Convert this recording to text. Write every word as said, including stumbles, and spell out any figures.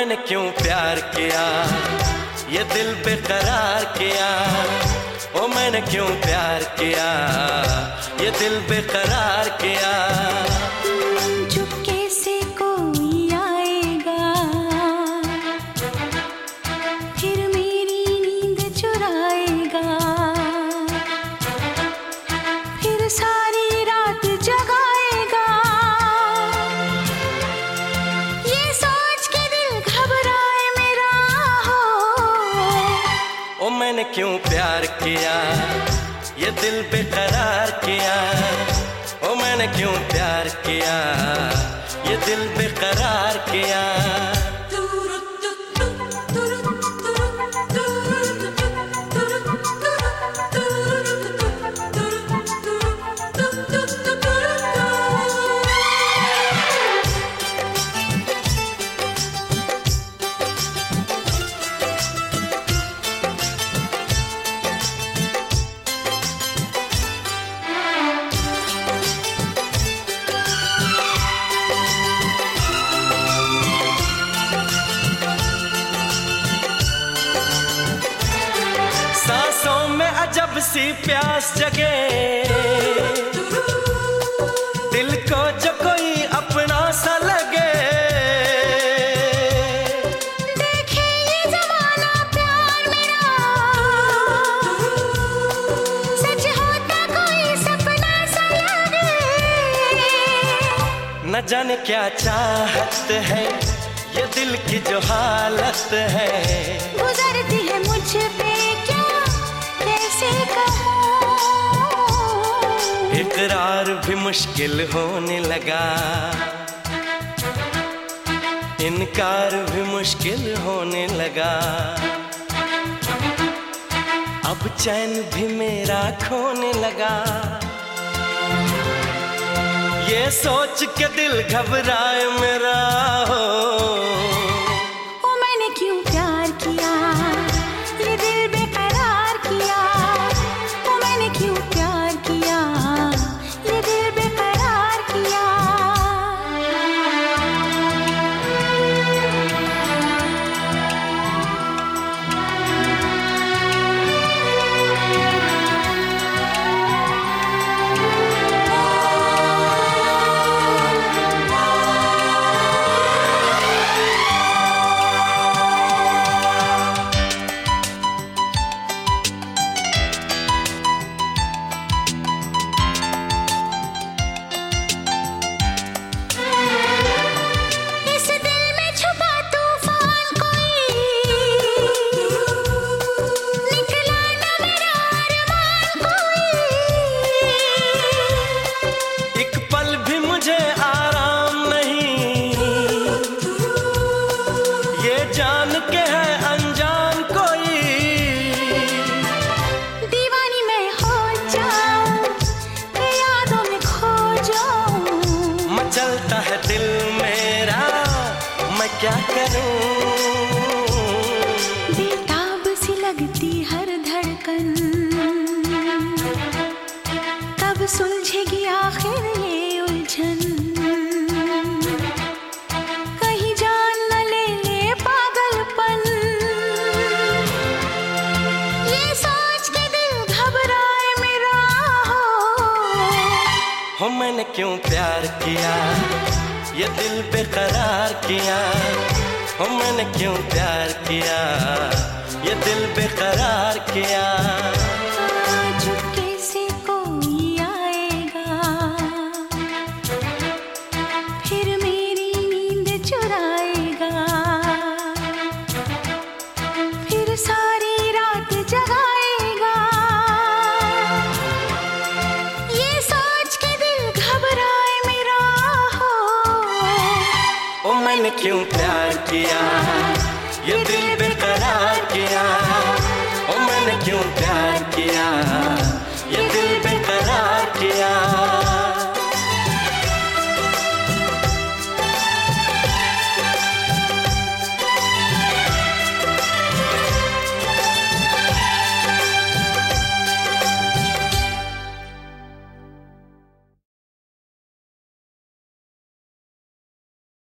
मैंने क्यों प्यार किया, ये दिल बेकरार किया। ओ मैंने क्यों प्यार किया, ये दिल बेकरार किया। चुपके से कोई आएगा, फिर मेरी नींद चुराएगा, फिर सारी रात जगाएगा। ये सोच के दिल घबराए मेरा हो। ओ मैंने क्यों प्यार किया, ये दिल बेकरार किया। ओ मैंने क्यों प्यार किया, ये दिल बेकरार किया। सांसों में अजब सी प्यास जगे, दिल को जो कोई अपना सा लगे। देखे ये जमाना प्यार मेरा, सच होता कोई सपना सा लगे। न जाने क्या चाहत है, ये दिल की जो हालत है। गुजरती है मुझ पे क्या कैसे कहूँ। इकरार भी मुश्किल होने लगा, इनकार भी मुश्किल होने लगा। अब चैन भी मेरा खोने लगा। ये सोच के दिल घबराए मेरा हो। ओ मैंने क्यों प्यार किया, ये दिल बेकरार किया। ओ मैंने क्यों प्यार किया, ये दिल बेकरार किया। जान के है अनजान कोई, दीवानी मैं हो जाऊं, यादों में खो जाऊं। मचलता है दिल मेरा, मैं क्या करूं। बेताब सी लगती हर धड़कन, कब सुलझेगी आखिर ये उलझन। हो मैंने क्यों प्यार किया, ये दिल बेकरार किया। हो मैंने क्यों प्यार किया, ये दिल बेकरार किया। चुपके से कोई आएगा, फिर मेरी नींद चुराएगा, फिर सारी रात जगाएगा। ये सोच के दिल घबराए मेरा हो। ओ मैंने क्यों प्यार किया, ये दिल बेकरार किया। ओ मैंने क्यों प्यार किया।